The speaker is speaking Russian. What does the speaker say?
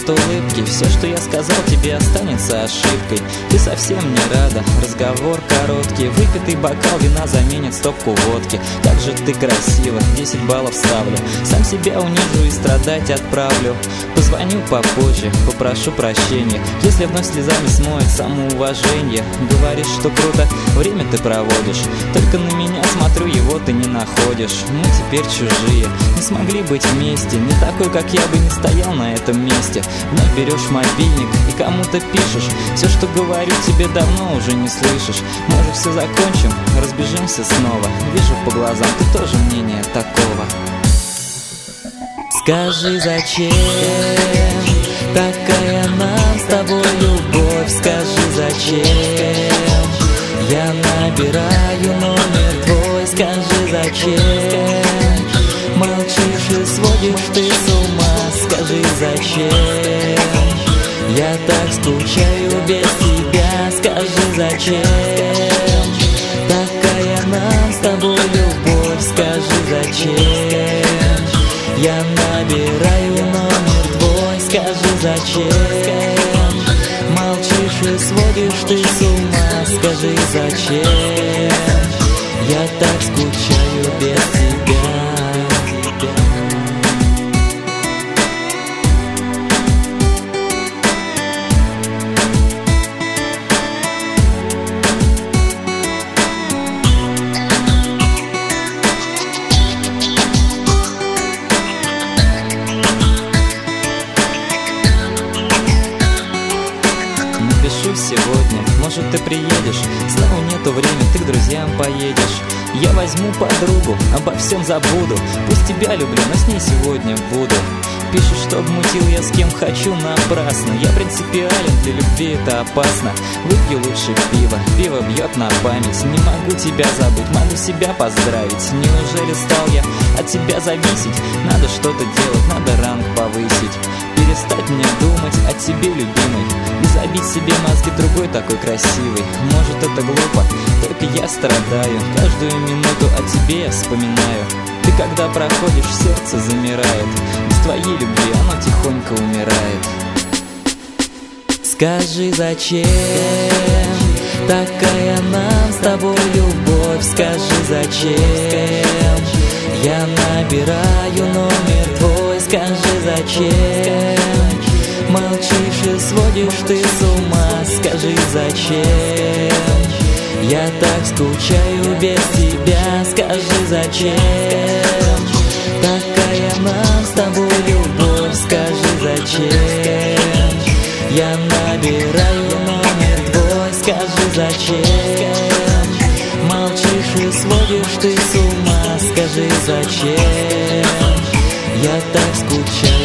нет улыбки. Все, что я сказал, тебе останется ошибкой. Ты совсем не рада, разговор короткий. Выпитый бокал вина заменит стопку водки. Как же ты красива, 10 баллов ставлю. Сам себя унижу и страдать отправлю. Позвоню попозже, попрошу прощения, если вновь слезами смоет самоуважение. Говоришь, что круто время ты проводишь, только на меня смотрю, его ты не находишь. Мы теперь чужие, не смогли быть вместе. Не такой, как я бы не стоял на этом месте. Вновь берешь мобильник и кому-то пишешь. Все, что говорю, тебе давно уже не слышишь. Может, все закончим, разбежимся снова. Вижу по глазам, ты тоже мнения такого. Скажи, зачем такая нам с тобой любовь? Скажи, зачем я набираю номер твой? Скажи, зачем молчишь и сводишь ты с ума? Скажи, зачем я так скучаю без тебя? Скажи, зачем такая нам с тобой любовь? Скажи, зачем я набираю номер твой? Скажи, зачем молчишь и сводишь ты с ума? Скажи, зачем я так скучаю без тебя? Сегодня, может, ты приедешь, снова нету времени, ты к друзьям поедешь. Я возьму подругу, обо всем забуду. Пусть тебя люблю, но с ней сегодня буду. Пишешь, что обмутил я с кем хочу напрасно. Я принципиален, для любви это опасно. Выпью лучше пиво, пиво бьет на память. Не могу тебя забыть, могу себя поздравить. Неужели стал я от тебя зависеть? Надо что-то делать, надо ранг повысить. Перестать мне думать о тебе, любимой, и забить себе мозги другой такой красивый. Может, это глупо, только я страдаю. Каждую минуту о тебе я вспоминаю. Ты когда проходишь, сердце замирает. Без твоей любви оно тихонько умирает. Скажи, зачем такая нам с тобой любовь? Скажи, зачем я набираю номер твой? Скажи, зачем молчишь и сводишь ты с ума? Скажи, зачем я так скучаю без тебя? Скажи, зачем такая нам с тобой любовь? Скажи, зачем я набираю номер твой? Скажи, зачем молчишь и сводишь ты с ума? Скажи, зачем я так скучаю